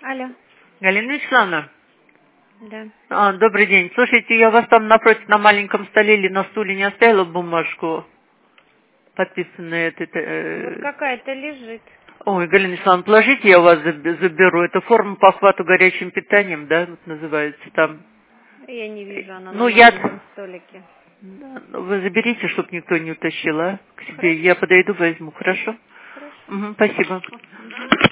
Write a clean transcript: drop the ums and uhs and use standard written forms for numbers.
Алло. Галина Вячеславовна. Да. Добрый день. Слушайте, я у вас там напротив на маленьком столе или на стуле не оставила бумажку, подписанную Вот какая-то лежит. Ой, Галина Вячеславовна, положите, я у вас заберу. Это форма по охвату горячим питанием, да, вот называется там. Я не вижу, она Ну, на маленьком столике. Да, вы заберите, чтобы никто не утащил, к себе. Хорошо. Я подойду, возьму, хорошо? Хорошо. Угу, спасибо.